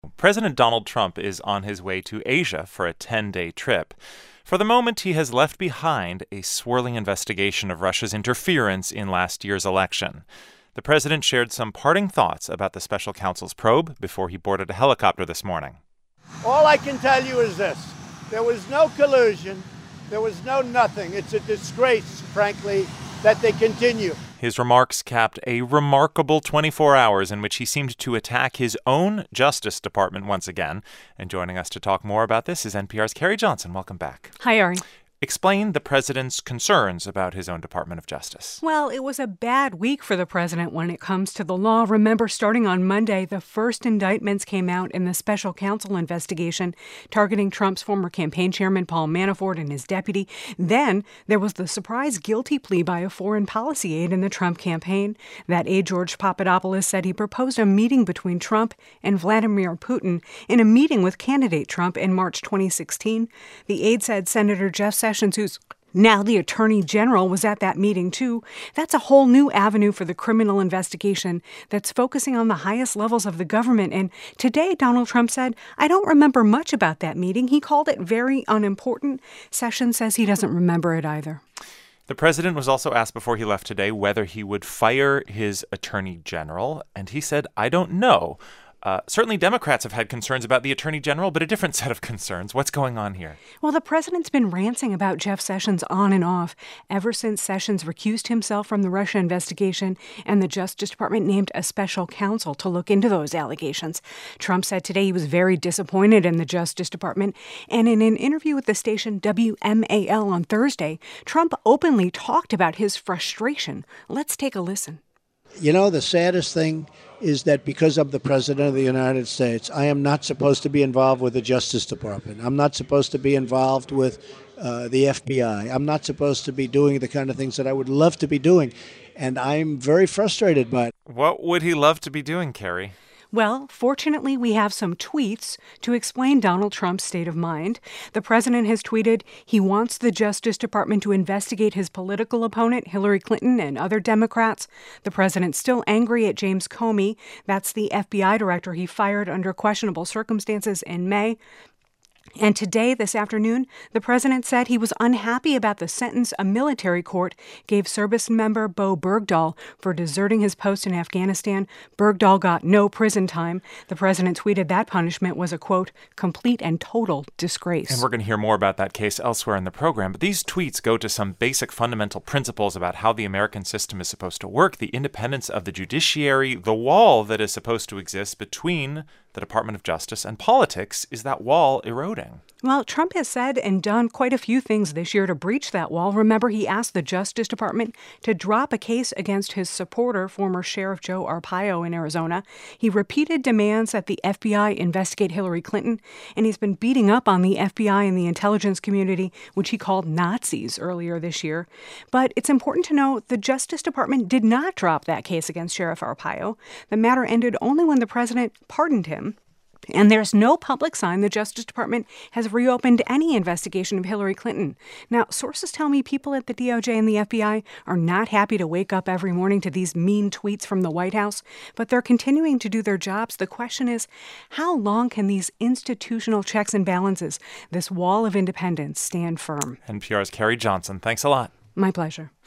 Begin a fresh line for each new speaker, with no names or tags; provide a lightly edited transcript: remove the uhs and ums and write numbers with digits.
President Donald Trump is on his way to Asia for a 10-day trip. For the moment, he has left behind a swirling investigation of Russia's interference in last year's election. The president shared some parting thoughts about the special counsel's probe before he boarded a helicopter this morning.
All I can tell you is this. There was no collusion. There was no nothing. It's a disgrace, frankly, that they continue.
His remarks capped a remarkable 24 hours in which he seemed to attack his own Justice Department once again. And joining us to talk more about this is NPR's Carrie Johnson. Welcome back.
Hi, Ari.
Explain the president's concerns about his own Department of Justice.
Well, it was a bad week for the president when it comes to the law. Remember, starting on Monday, the first indictments came out in the special counsel investigation targeting Trump's former campaign chairman, Paul Manafort, and his deputy. Then there was the surprise guilty plea by a foreign policy aide in the Trump campaign. That aide, George Papadopoulos, said he proposed a meeting between Trump and Vladimir Putin in a meeting with candidate Trump in March 2016. The aide said Senator Jeff Sessions, who's now the Attorney General, was at that meeting, too. That's a whole new avenue for the criminal investigation that's focusing on the highest levels of the government. And today, Donald Trump said, "I don't remember much about that meeting." He called it very unimportant. Sessions says he doesn't remember it either.
The president was also asked before he left today whether he would fire his Attorney General, and he said, "I don't know." Certainly Democrats have had concerns about the Attorney General, but a different set of concerns. What's going on here?
Well, the president's been ranting about Jeff Sessions on and off ever since Sessions recused himself from the Russia investigation and the Justice Department named a special counsel to look into those allegations. Trump said today he was very disappointed in the Justice Department, and in an interview with the station WMAL on Thursday, Trump openly talked about his frustration. Let's take a listen.
You know, the saddest thing is that because I'm the president of the United States, I am not supposed to be involved with the Justice Department. I'm not supposed to be involved with the FBI. I'm not supposed to be doing the kind of things that I would love to be doing. And I'm very frustrated by it.
What would he love to be doing, Carrie?
Well, fortunately, we have some tweets to explain Donald Trump's state of mind. The president has tweeted he wants the Justice Department to investigate his political opponent, Hillary Clinton, and other Democrats. The president's still angry at James Comey. That's the FBI director he fired under questionable circumstances in May. And today, this afternoon, the president said he was unhappy about the sentence a military court gave service member Bo Bergdahl for deserting his post in Afghanistan. Bergdahl got no prison time. The president tweeted that punishment was a, quote, complete and total disgrace.
And we're going to hear more about that case elsewhere in the program. But these tweets go to some basic fundamental principles about how the American system is supposed to work, the independence of the judiciary, the wall that is supposed to exist between the Department of Justice and politics. Is that wall eroding?
Well, Trump has said and done quite a few things this year to breach that wall. Remember, he asked the Justice Department to drop a case against his supporter, former Sheriff Joe Arpaio in Arizona. He repeated demands that the FBI investigate Hillary Clinton, and he's been beating up on the FBI and the intelligence community, which he called Nazis earlier this year. But it's important to note the Justice Department did not drop that case against Sheriff Arpaio. The matter ended only when the president pardoned him. And there's no public sign the Justice Department has reopened any investigation of Hillary Clinton. Now, sources tell me people at the DOJ and the FBI are not happy to wake up every morning to these mean tweets from the White House, but they're continuing to do their jobs. The question is, how long can these institutional checks and balances, this wall of independence, stand firm?
NPR's Carrie Johnson, thanks a lot.
My pleasure.